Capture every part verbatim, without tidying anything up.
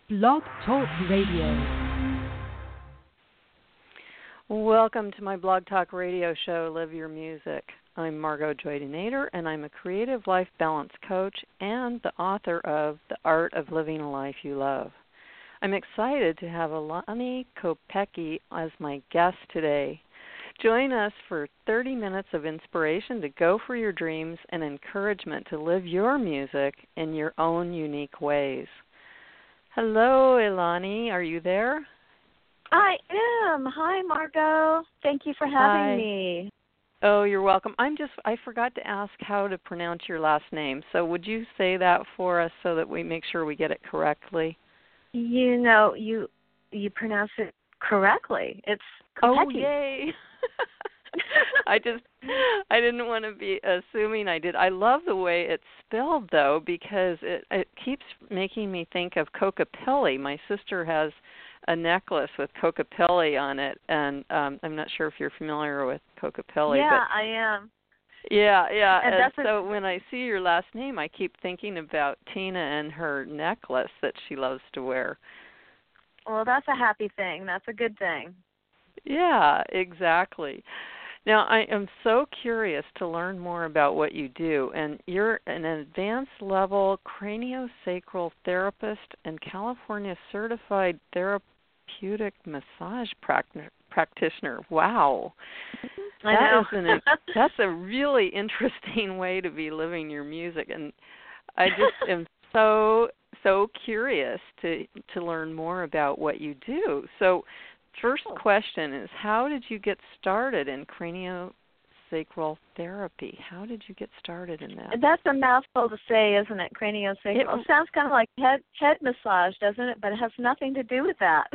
Blog Talk Radio. Welcome to my Blog Talk Radio show, Live Your Music. I'm Margot Joy Nader, and I'm a creative life balance coach and the author of The Art of Living a Life You Love. I'm excited to have Alani Kopecki as my guest today. Join us for thirty minutes of inspiration to go for your dreams and encouragement to live your music in your own unique ways. Hello, Alani. Are you there? I am. Hi, Margot. Thank you for having Hi. me. Oh, you're welcome. I'm just, I forgot to ask how to pronounce your last name. So would you say that for us so that we make sure we get it correctly? You know, you you pronounce it correctly. It's Kopecki. Oh, yay. I just, I didn't want to be assuming I did. I love the way it's spelled, though, because it, it keeps making me think of Kokopelli. My sister has a necklace with Kokopelli on it, and um, I'm not sure if you're familiar with Kokopelli. Yeah, but I am. Yeah, yeah. And And, that's so a, when I see your last name, I keep thinking about Tina and her necklace that she loves to wear. well, that's a happy thing. That's a good thing. Yeah, exactly. Now, I am so curious to learn more about what you do, and you're an advanced level craniosacral therapist and California certified therapeutic massage practi- practitioner. Wow. I That know. is an, that's a really interesting way to be living your music, and I just am so, so curious to, to learn more about what you do. So, first question is, how did you get started in craniosacral therapy? How did you get started in that? That's a mouthful to say, isn't it? Craniosacral. It, it sounds kind of like head head massage, doesn't it? But it has nothing to do with that.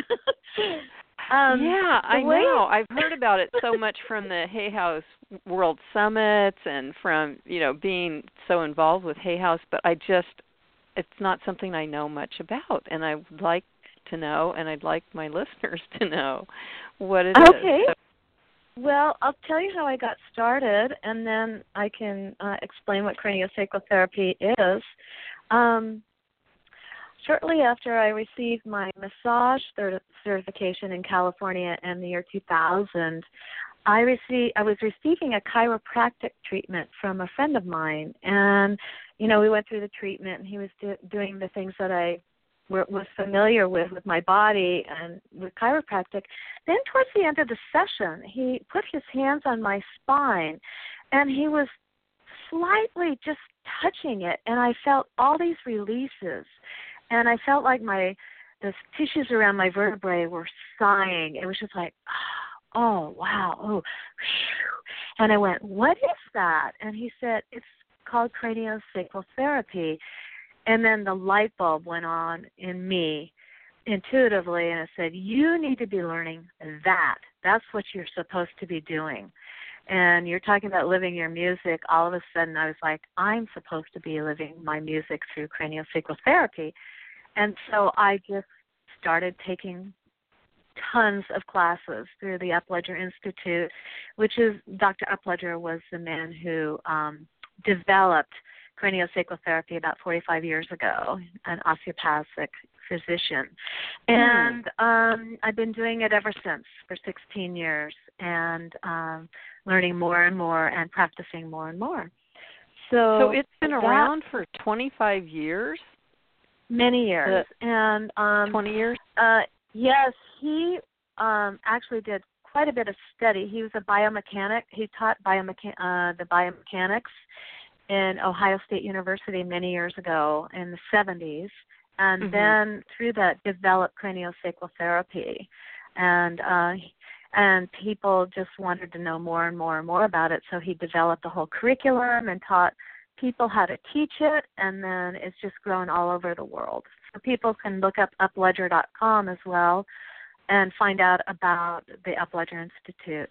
um, yeah, I way- know. I've heard about it so much from the Hay House World Summits and from, you know, being so involved with Hay House, but I just, it's not something I know much about, and I would like to know, and I'd like my listeners to know what it okay. is. So, well, I'll tell you how I got started, and then I can uh, explain what craniosacral therapy is. Um, shortly after I received my massage cert- certification in California in the year two thousand, I received I was receiving a chiropractic treatment from a friend of mine, and you know we went through the treatment, and he was do- doing the things that I was familiar with with my body and with chiropractic. Then towards the end of the session, he put his hands on my spine, and he was slightly just touching it, and I felt all these releases, and I felt like my the tissues around my vertebrae were sighing. It was just like, oh, wow, oh, whew. And I went, what is that? And he said, it's called craniosacral therapy. And then the light bulb went on in me intuitively, and it said, you need to be learning that. That's what you're supposed to be doing. And you're talking about living your music. All of a sudden, I was like, I'm supposed to be living my music through craniosacral therapy. And so I just started taking tons of classes through the Upledger Institute, which is, Doctor Upledger was the man who um, developed craniosacral therapy about forty-five years ago, an osteopathic physician. And um, I've been doing it ever since for sixteen years, and um, learning more and more and practicing more and more. So, so it's been that, around for twenty-five years? Many years. The, and um, twenty years? Uh, yes, he um, actually did quite a bit of study. He was a biomechanic. He taught biomecha- uh, the biomechanics in Ohio State University many years ago in the seventies, and mm-hmm. then through that developed craniosacral therapy. And uh, and people just wanted to know more and more and more about it, so he developed a whole curriculum and taught people how to teach it, and then it's just grown all over the world. So people can look up upledger dot com as well and find out about the Upledger Institute.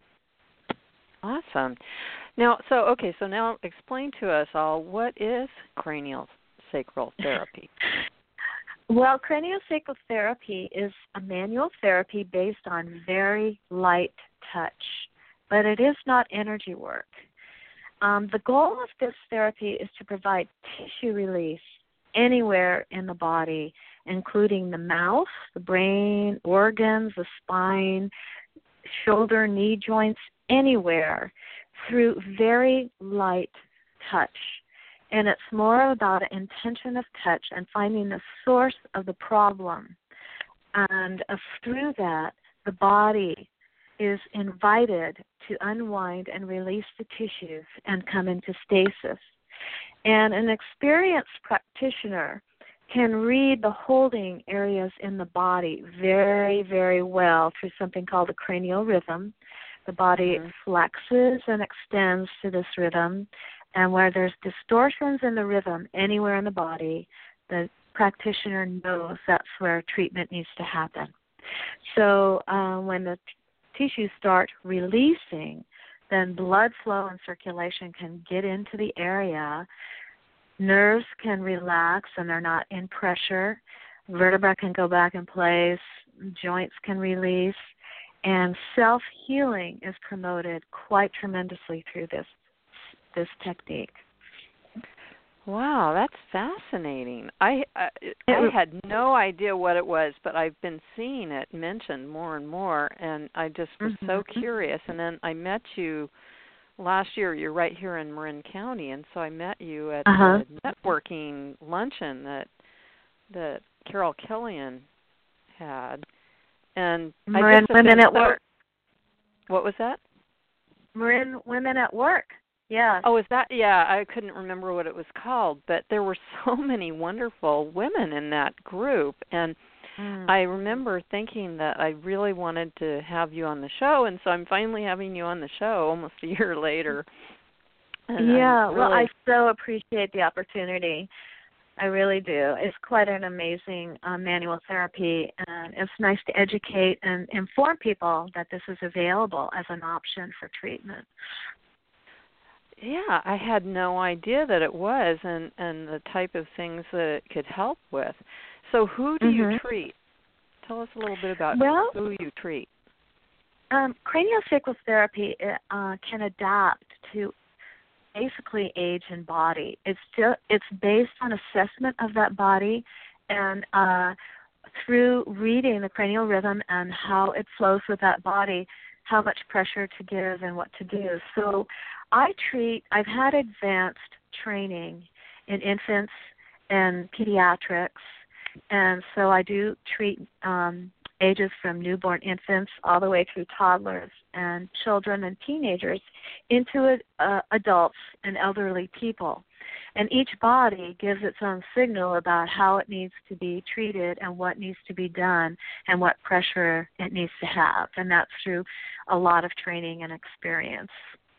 Awesome. Now, so, okay, so now explain to us all, what is craniosacral therapy? Well, craniosacral therapy is a manual therapy based on very light touch, but it is not energy work. Um, the goal of this therapy is to provide tissue release anywhere in the body including the mouth, the brain, organs, the spine, shoulder, knee joints, anywhere, through very light touch. And it's more about an intention of touch and finding the source of the problem. And uh, through that, the body is invited to unwind and release the tissues and come into stasis. And an experienced practitioner can read the holding areas in the body very, very well through something called a cranial rhythm. The body mm-hmm. flexes and extends to this rhythm, and where there's distortions in the rhythm anywhere in the body, the practitioner knows that's where treatment needs to happen. So uh, when the t- tissues start releasing, then blood flow and circulation can get into the area. Nerves can relax and they're not in pressure. Vertebra can go back in place. Joints can release. And self-healing is promoted quite tremendously through this this technique. Wow, that's fascinating. I, I I had no idea what it was, but I've been seeing it mentioned more and more, and I just was mm-hmm. so curious. And then I met you last year. You're right here in Marin County, and so I met you at uh-huh. the networking luncheon that that Carol Killian had. And Marin I Women at so, Work. What was that? Marin Women at Work. Yeah. Oh, is that? Yeah, I couldn't remember what it was called, but there were so many wonderful women in that group, and mm. I remember thinking that I really wanted to have you on the show, and so I'm finally having you on the show almost a year later. And yeah, really... well, I so appreciate the opportunity. I really do. It's quite an amazing uh, manual therapy, and it's nice to educate and inform people that this is available as an option for treatment. Yeah, I had no idea that it was, and, and the type of things that it could help with. So who do mm-hmm. you treat? Tell us a little bit about well, who you treat. Um, craniosacral therapy uh, can adapt to basically age and body. It's still, it's based on assessment of that body, and uh, through reading the cranial rhythm and how it flows with that body, how much pressure to give and what to do. So I treat, I've had advanced training in infants and pediatrics, and so I do treat um, ages from newborn infants all the way through toddlers and children and teenagers into uh, adults and elderly people. And each body gives its own signal about how it needs to be treated and what needs to be done and what pressure it needs to have. And that's through a lot of training and experience.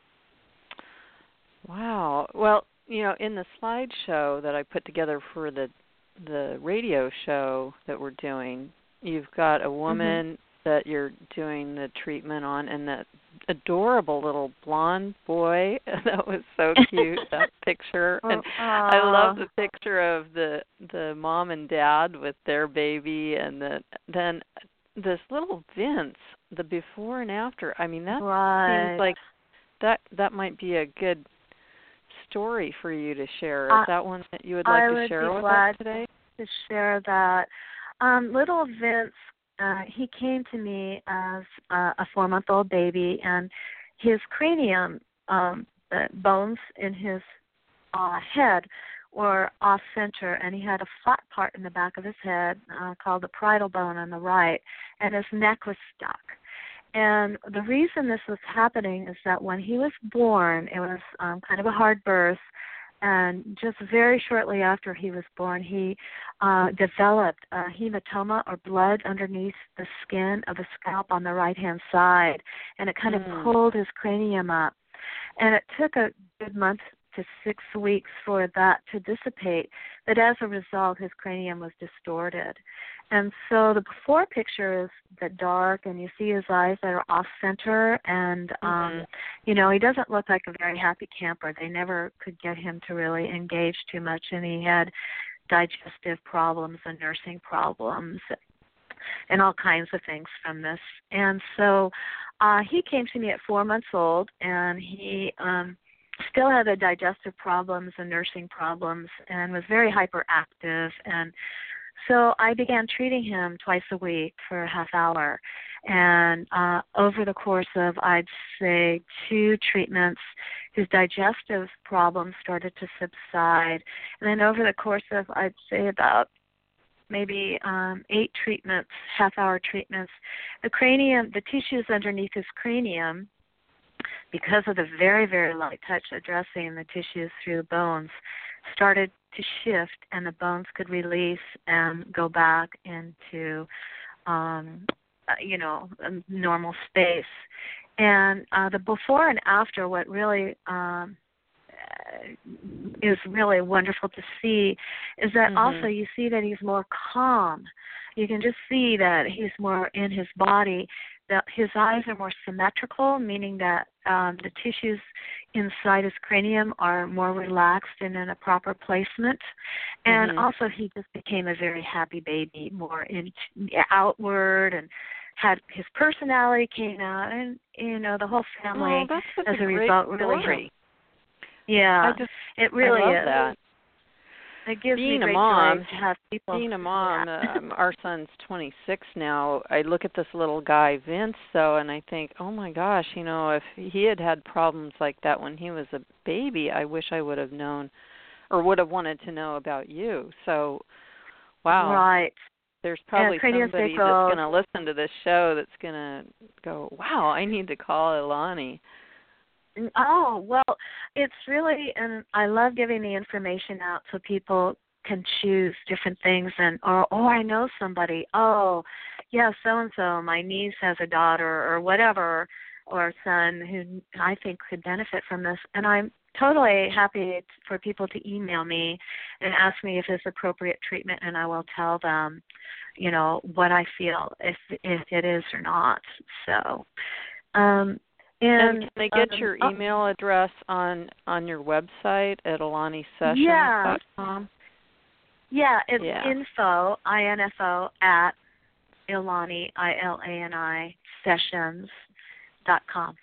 Wow. Well, you know, in the slideshow that I put together for the the radio show that we're doing, you've got a woman mm-hmm. that you're doing the treatment on, and that adorable little blonde boy. That was so cute, that picture. Oh, and aw. I love the picture of the the mom and dad with their baby, and the, then this little Vince, the before and after. I mean, that right. seems like that that might be a good story for you to share. Is uh, that one that you would like I to would share with us today? To share that. Um, little Vince, uh, he came to me as uh, a four-month-old baby, and his cranium, um, the bones in his uh, head were off-center, and he had a flat part in the back of his head uh, called the parietal bone on the right, and his neck was stuck. And the reason this was happening is that when he was born, it was um, kind of a hard birth, and just very shortly after he was born, he uh, developed a hematoma or blood underneath the skin of the scalp on the right-hand side, and it kind mm. of pulled his cranium up. And it took a good month to six weeks for that to dissipate, but as a result, his cranium was distorted. And so the before picture is the dark, and you see his eyes that are off-center, and, um, mm-hmm. you know, he doesn't look like a very happy camper. They never could get him to really engage too much, and he had digestive problems and nursing problems and all kinds of things from this. And so uh, he came to me at four months old, and he um, still had the digestive problems and nursing problems and was very hyperactive and so I began treating him twice a week for a half hour. And uh, over the course of, I'd say, two treatments, his digestive problems started to subside. And then over the course of, I'd say, about maybe um, eight treatments, half-hour treatments, the cranium, the tissues underneath his cranium, because of the very, very light touch addressing the tissues through the bones, started to shift, and the bones could release and go back into, um, you know, a normal space. And uh, the before and after, what really um, is really wonderful to see is that mm-hmm. also you see that he's more calm. You can just see that he's more in his body. That his eyes are more symmetrical, meaning that um, the tissues inside his cranium are more relaxed and in a proper placement. And mm-hmm. also he just became a very happy baby, more in, outward, and had his personality came out, and, you know, the whole family, oh, that's such as a, a great result, really story. helped. Yeah, I just, it really I love is. that. It gives Being me a great mom, joy to have people. Being a mom, Yeah. um, our son's twenty-six now. I look at this little guy, Vince, though, and I think, oh my gosh, you know, if he had had problems like that when he was a baby, I wish I would have known or would have wanted to know about you. So, wow. Right. There's probably yeah, somebody that's going to listen to this show that's going to go, wow, I need to call Ilani. Oh, well, it's really, and I love giving the information out so people can choose different things, and or oh, I know somebody. Oh, yeah, so and so. My niece has a daughter or whatever, or a son who I think could benefit from this, and I'm totally happy for people to email me and ask me if it's appropriate treatment, and I will tell them, you know, what I feel if if it is or not. So. Um, And, and can they get um, your email address on, on your website at ilani sessions dot com? Yeah, it's yeah. info, I N F O, at Ilani, I L A N I, sessions dot com.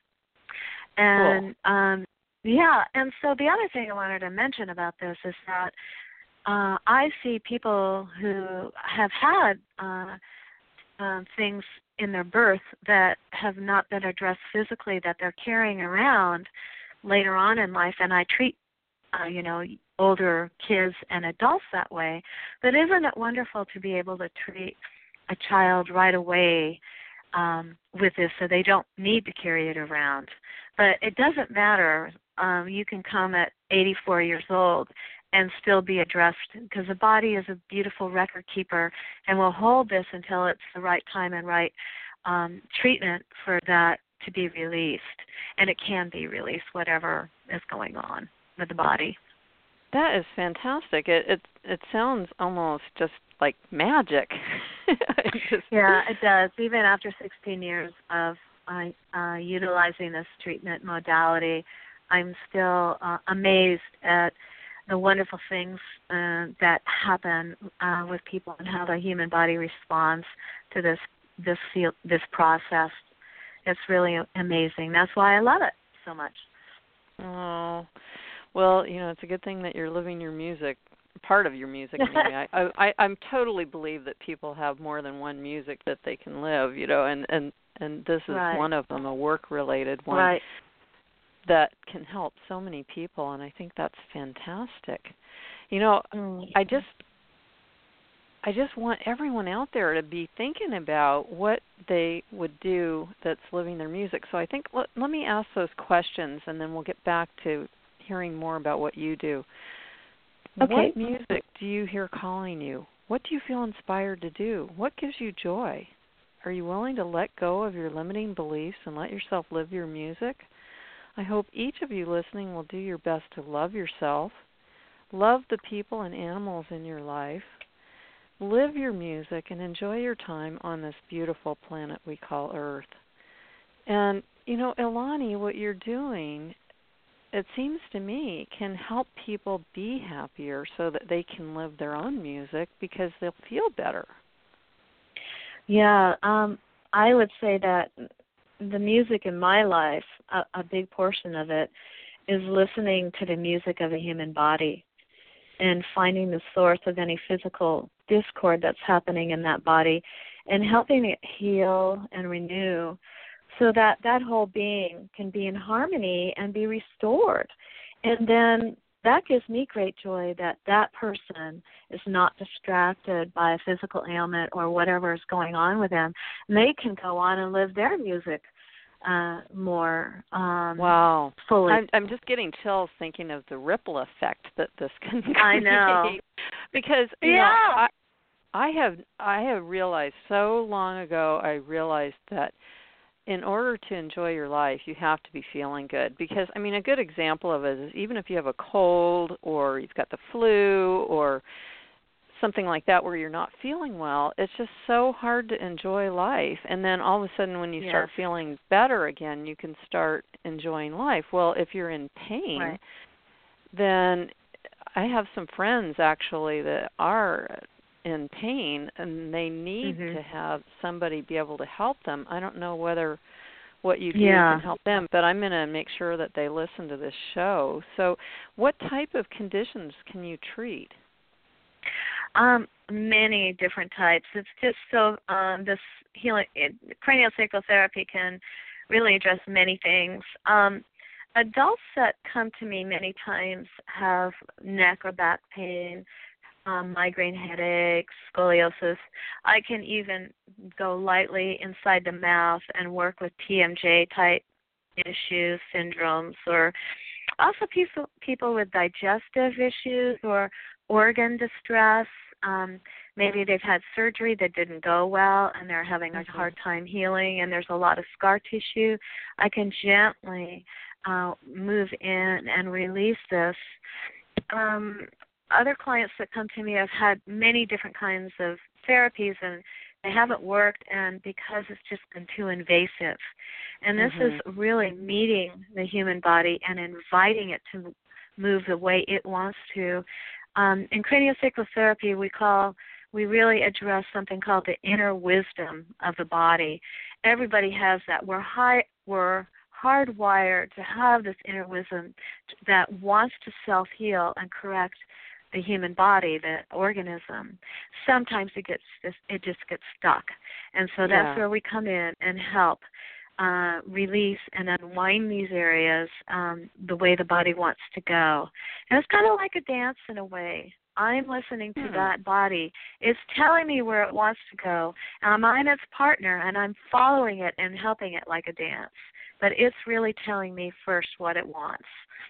And, cool. um, yeah, and so the other thing I wanted to mention about this is that uh, I see people who have had uh, uh, things in their birth that have not been addressed physically that they're carrying around later on in life, and I treat, uh, you know, older kids and adults that way. But isn't it wonderful to be able to treat a child right away um, with this so they don't need to carry it around? But it doesn't matter. Um, you can come at eighty-four years old and still be addressed, because the body is a beautiful record keeper and will hold this until it's the right time and right um, treatment for that to be released. And it can be released, whatever is going on with the body. That is fantastic. It it, it sounds almost just like magic. just... Yeah, it does. Even after sixteen years of uh, uh, utilizing this treatment modality, I'm still uh, amazed at the wonderful things uh, that happen uh, with people and how the human body responds to this this field, this process. It's really amazing. That's why I love it so much. Oh, well, you know, it's a good thing that you're living your music, part of your music. Anyway. I, I I'm totally believe that people have more than one music that they can live, you know, and and and this is right. one of them, a work-related one. Right. That can help so many people, and I think that's fantastic. You know, mm. I just I just want everyone out there to be thinking about what they would do that's living their music. So I think let, let me ask those questions, and then we'll get back to hearing more about what you do. Okay. What music do you hear calling you? What do you feel inspired to do? What gives you joy? Are you willing to let go of your limiting beliefs and let yourself live your music? I hope each of you listening will do your best to love yourself, love the people and animals in your life, live your music, and enjoy your time on this beautiful planet we call Earth. And, you know, Ilani, what you're doing, it seems to me, can help people be happier so that they can live their own music because they'll feel better. Yeah, um, I would say that the music in my life, a, a big portion of it, is listening to the music of a human body and finding the source of any physical discord that's happening in that body and helping it heal and renew so that that whole being can be in harmony and be restored. And then that gives me great joy that that person is not distracted by a physical ailment or whatever is going on with them. And they can go on and live their music uh, more um, wow. fully. I'm, I'm just getting chills thinking of the ripple effect that this can create. I know. Because, you yeah. know, I, I have I have realized so long ago, I realized that in order to enjoy your life, you have to be feeling good. Because, I mean, a good example of it is even if you have a cold or you've got the flu or something like that where you're not feeling well, it's just so hard to enjoy life. And then all of a sudden when you yes. start feeling better again, you can start enjoying life. Well, if you're in pain, right. then I have some friends actually that are in pain and they need mm-hmm. to have somebody be able to help them. I don't know whether what you do yeah. can help them, but I'm going to make sure that they listen to this show. So what type of conditions can you treat? Um, many different types. It's just so um, this healing, it, craniosacral therapy can really address many things. Um, adults that come to me many times have neck or back pain, um, migraine headaches, scoliosis. I can even go lightly inside the mouth and work with T M J type issues, syndromes, or also people people with digestive issues or organ distress. Um, maybe they've had surgery that didn't go well and they're having a hard time healing and there's a lot of scar tissue. I can gently uh, move in and release this. Um, other clients that come to me have had many different kinds of therapies and they haven't worked, and because it's just been too invasive. And this mm-hmm. is really meeting the human body and inviting it to move the way it wants to. Um, in craniosacral therapy, we call we really address something called the inner wisdom of the body. Everybody has that. We're high, we're hardwired to have this inner wisdom that wants to self-heal and correct the human body, the organism. Sometimes it gets it just gets stuck, and so that's yeah. where we come in and help uh, release and unwind these areas um, the way the body wants to go. And it's kind of like a dance in a way. I'm listening to hmm. that body. It's telling me where it wants to go, and I'm its partner, and I'm following it and helping it like a dance. But it's really telling me first what it wants.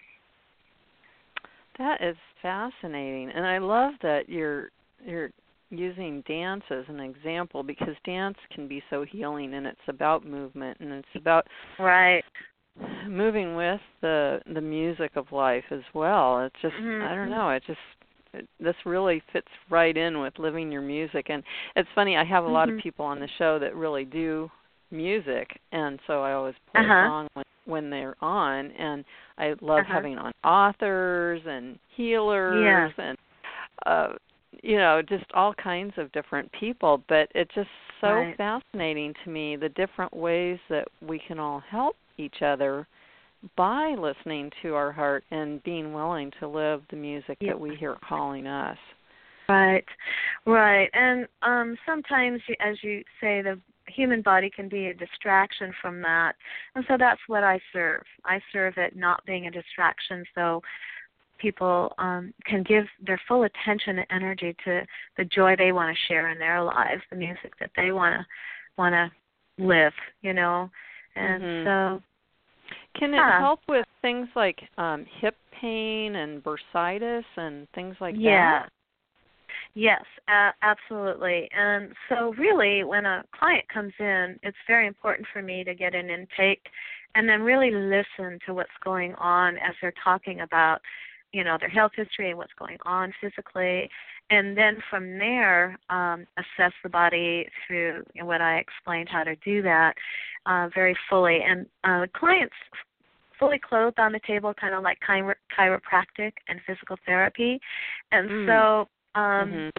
That is fascinating, and I love that you're you're using dance as an example because dance can be so healing, and it's about movement, and it's about right moving with the the music of life as well. It's just mm-hmm. I don't know. It just it, this really fits right in with living your music, and it's funny. I have a mm-hmm. lot of people on the show that really do music, and so I always play uh-huh. a song when, when they're on, and I love uh-huh. having on authors and healers yeah. and uh, you know, just all kinds of different people. But it's just so right. fascinating to me the different ways that we can all help each other by listening to our heart and being willing to live the music yeah. that we hear calling us. Right, right. And um, sometimes, as you say, the human body can be a distraction from that. And so that's what I serve. I serve it not being a distraction so people um, can give their full attention and energy to the joy they want to share in their lives, the music that they want to want to live, you know. And mm-hmm. so can yeah. it help with things like um, hip pain and bursitis and things like yeah. that? Yes, uh, absolutely. And so really when a client comes in, it's very important for me to get an intake and then really listen to what's going on as they're talking about, you know, their health history and what's going on physically. And then from there, um, assess the body through what I explained how to do that uh, very fully. And uh, clients fully clothed on the table, kind of like chiro- chiropractic and physical therapy. And mm. so Um, mm-hmm.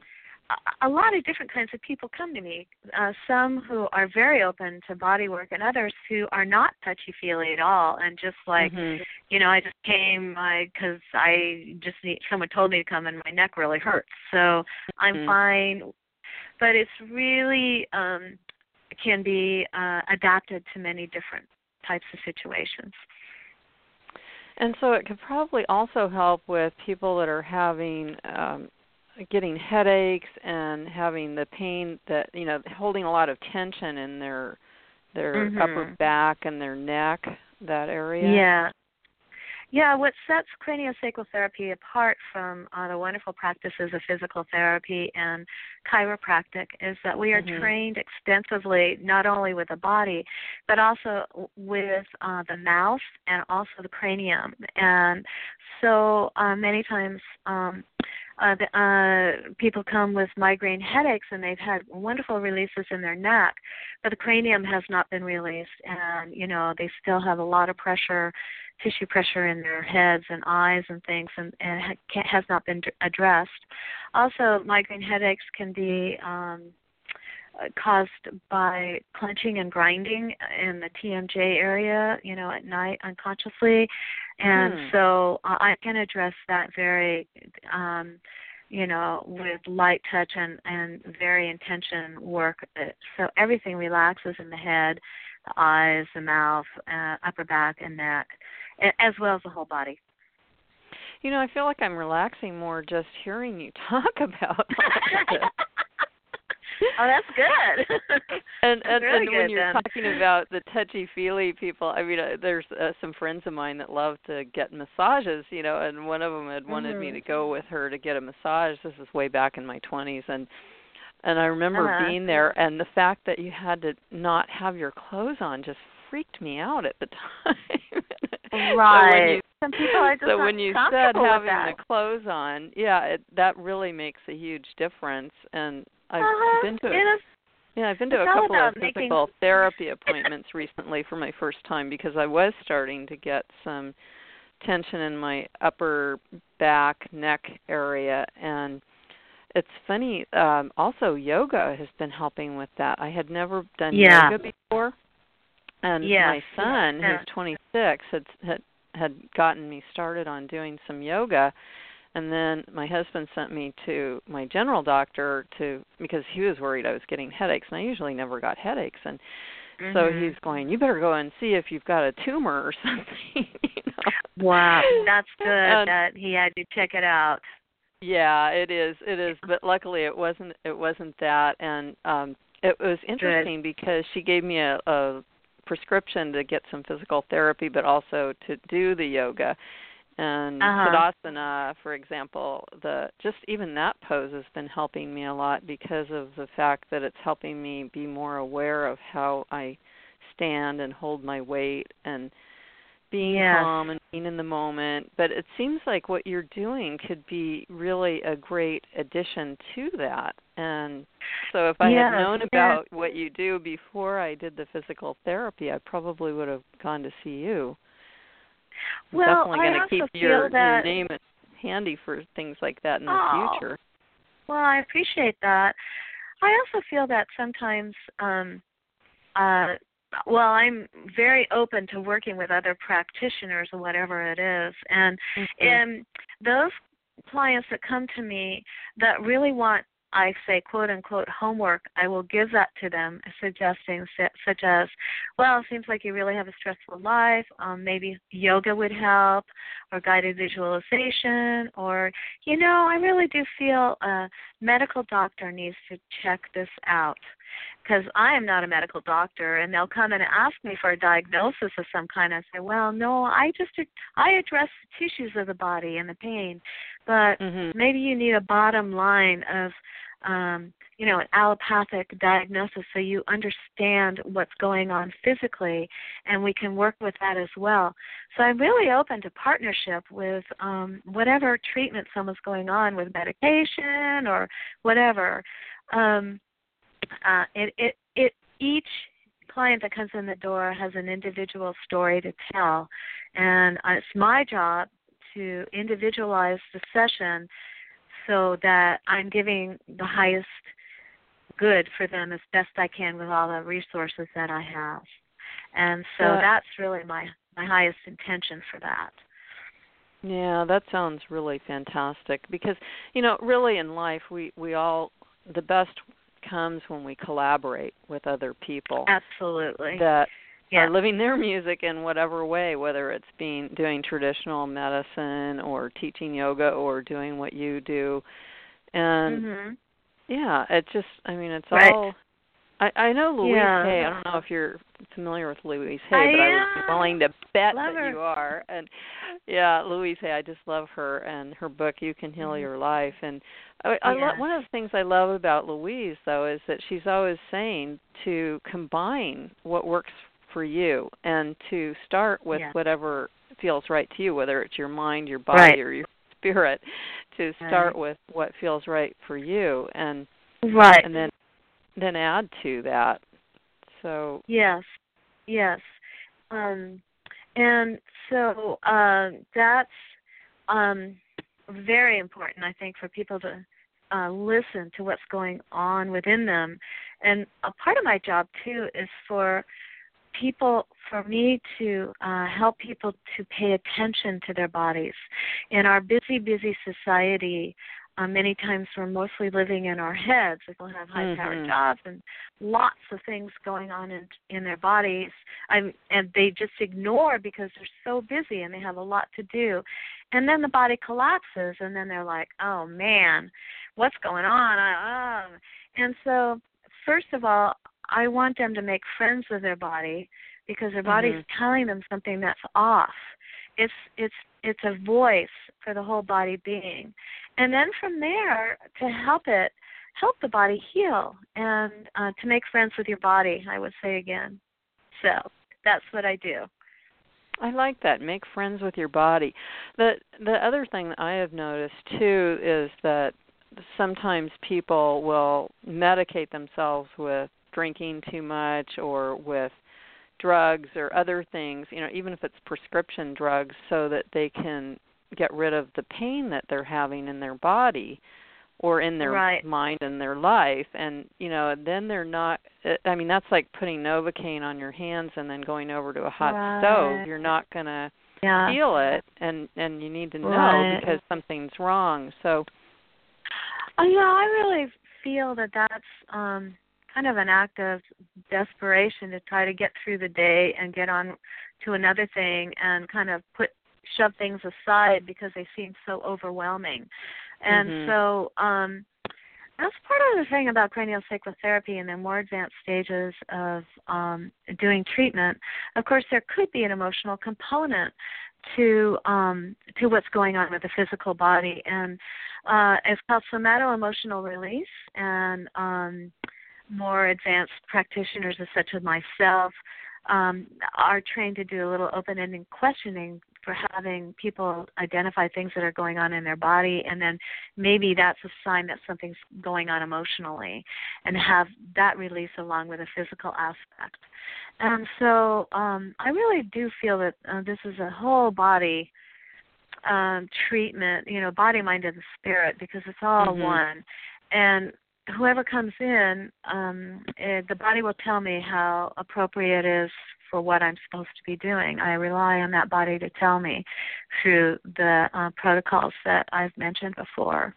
a lot of different kinds of people come to me. Uh, some who are very open to body work, and others who are not touchy-feely at all, and just like, mm-hmm. you know, I just came because I, I just need, someone told me to come, and my neck really hurts, so I'm mm-hmm. fine. But it's really um, can be uh, adapted to many different types of situations. And so it could probably also help with people that are having um, getting headaches and having the pain that, you know, holding a lot of tension in their their mm-hmm. upper back and their neck, that area. Yeah. Yeah, what sets craniosacral therapy apart from uh, the wonderful practices of physical therapy and chiropractic is that we are mm-hmm. trained extensively not only with the body, but also with uh, the mouth and also the cranium. And so uh, many times um, uh, the, uh, people come with migraine headaches and they've had wonderful releases in their neck, but the cranium has not been released, and, you know, they still have a lot of pressure, tissue pressure in their heads and eyes and things, and, and ha- has not been d- addressed. Also, migraine headaches can be um, caused by clenching and grinding in the T M J area, you know, at night unconsciously. And hmm. so uh, I can address that very, um, you know, with light touch and, and very intention work. So everything relaxes in the head, the eyes, the mouth, uh, upper back, and neck, as well as the whole body. You know, I feel like I'm relaxing more just hearing you talk about all this. Oh, that's good. and that's and, really and good, when you're then. talking about the touchy-feely people, I mean, uh, there's uh, some friends of mine that love to get massages, you know, and one of them had wanted mm-hmm. me to go with her to get a massage. This is way back in my twenties, and and I remember uh-huh. being there, and the fact that you had to not have your clothes on just freaked me out at the time. Right. So when you, Some people are just so not when you said having that. the clothes on, yeah, it, that really makes a huge difference. And I've uh-huh. been to it is, yeah, I've been to a couple of physical making... therapy appointments recently for my first time because I was starting to get some tension in my upper back, neck area, and it's funny. Um, also, yoga has been helping with that. I had never done yeah. yoga before. And yes. my son, yeah. who's twenty-six, had, had had gotten me started on doing some yoga, and then my husband sent me to my general doctor to because he was worried I was getting headaches, and I usually never got headaches, and mm-hmm. so he's going, "You better go and see if you've got a tumor or something." You know? Wow, that's good and, that he had to check it out. Yeah, it is, it is, but luckily it wasn't. It wasn't that, and um, it was interesting good. because she gave me a. a prescription to get some physical therapy, but also to do the yoga. And uh-huh. Tadasana, for example, the just even that pose has been helping me a lot because of the fact that it's helping me be more aware of how I stand and hold my weight and being yes. calm and being in the moment. But it seems like what you're doing could be really a great addition to that. And so if I yes. had known about yes. what you do before I did the physical therapy, I probably would have gone to see you. I'm well, definitely going to keep your, that... your name handy for things like that in the oh. future. Well, I appreciate that. I also feel that sometimes um, uh, well, I'm very open to working with other practitioners or whatever it is. And mm-hmm. and those clients that come to me that really want, I say, quote, unquote, homework, I will give that to them, suggesting such as, well, it seems like you really have a stressful life. Um, maybe yoga would help, or guided visualization, or, you know, I really do feel a medical doctor needs to check this out. Because I am not a medical doctor, and they'll come and ask me for a diagnosis of some kind. I say, well, no, I just I address the tissues of the body and the pain, but mm-hmm. maybe you need a bottom line of, um, you know, an allopathic diagnosis so you understand what's going on physically, and we can work with that as well. So I'm really open to partnership with um, whatever treatment someone's going on with medication or whatever. Um, Uh, it, it, it, each client that comes in the door has an individual story to tell, and uh, it's my job to individualize the session so that I'm giving the highest good for them as best I can with all the resources that I have. And so Uh, that's really my, my highest intention for that. Yeah, that sounds really fantastic because, you know, really in life we, we all, the best comes when we collaborate with other people. Absolutely. That yeah. are living their music in whatever way, whether it's being doing traditional medicine or teaching yoga or doing what you do. And, mm-hmm. yeah, it just, I mean, it's right. all... I, I know Louise yeah. Hay. I don't know if you're familiar with Louise Hay, I but am. I would be willing to bet love that her. you are. And yeah, Louise Hay, I just love her and her book, You Can Heal mm-hmm. Your Life. And I, I yes. lo- one of the things I love about Louise, though, is that she's always saying to combine what works for you and to start with yeah. whatever feels right to you, whether it's your mind, your body, right. or your spirit, to start right. with what feels right for you, and right. and then then add to that. So yes, yes, um, and so uh, that's um, very important, I think, for people to uh, listen to what's going on within them. And a part of my job too is for people, for me to uh, help people to pay attention to their bodies. In our busy, busy society, Uh, many times we're mostly living in our heads. People have high-powered mm-hmm. jobs and lots of things going on in in their bodies, I'm, and they just ignore because they're so busy and they have a lot to do. And then the body collapses, and then they're like, "Oh man, what's going on?" Uh, and so, first of all, I want them to make friends with their body because their body's mm-hmm. telling them something that's off. It's it's it's a voice for the whole body being. And then from there, to help it, help the body heal and uh, to make friends with your body, I would say again. So that's what I do. I like that. Make friends with your body. The the other thing that I have noticed too is that sometimes people will medicate themselves with drinking too much or with drugs or other things, you know, even if it's prescription drugs, so that they can get rid of the pain that they're having in their body or in their right. mind and their life. And, you know, then they're not, I mean, that's like putting Novocaine on your hands and then going over to a hot right. stove. You're not going to yeah. feel it, and, and you need to know right. because something's wrong. So, oh, yeah, I really feel that that's um, kind of an act of desperation to try to get through the day and get on to another thing and kind of put shove things aside because they seem so overwhelming. And mm-hmm. so um, that's part of the thing about craniosacral therapy in the more advanced stages of um, doing treatment. Of course, there could be an emotional component to um, to what's going on with the physical body. And uh, it's called somato-emotional release, and um, more advanced practitioners, such as myself, um, are trained to do a little open-ended questioning for having people identify things that are going on in their body, and then maybe that's a sign that something's going on emotionally, and have that release along with a physical aspect. And so um, I really do feel that uh, this is a whole body um, treatment, you know, body, mind, and spirit, because it's all mm-hmm. one. And whoever comes in, um, it, the body will tell me how appropriate it is for what I'm supposed to be doing. I rely on that body to tell me through the uh, protocols that I've mentioned before.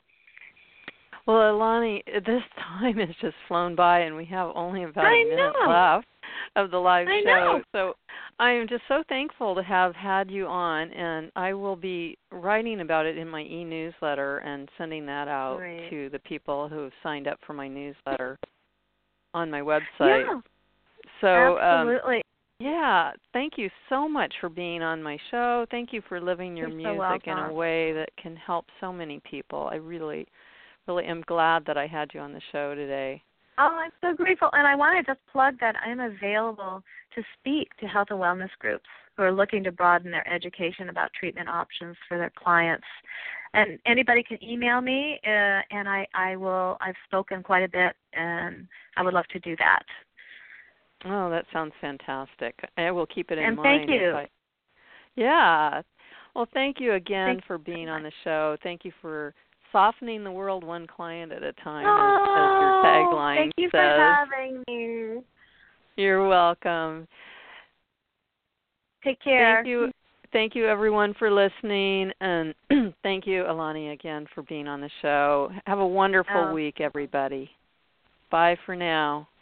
Well, Ilani, this time has just flown by, and we have only about I a minute know. left of the live I show. know. So I am just so thankful to have had you on, and I will be writing about it in my e-newsletter and sending that out Great. to the people who have signed up for my newsletter on my website. Yeah, so, absolutely. Um, yeah, thank you so much for being on my show. Thank you for living your You're music so in a way that can help so many people. I really, really am glad that I had you on the show today. Oh, I'm so grateful. And I want to just plug that I'm available to speak to health and wellness groups who are looking to broaden their education about treatment options for their clients. And anybody can email me, uh, and I, I will, I've spoken quite a bit, and I would love to do that. Oh, that sounds fantastic. I will keep it in and mind. And thank you. I, yeah. Well, thank you again thank for being on the show. Thank you for softening the world one client at a time, oh, as, as your tagline thank you says. for having me. You're welcome. Take care. Thank you. Thank you, everyone, for listening, and thank you, Alani, again, for being on the show. Have a wonderful oh. week, everybody. Bye for now.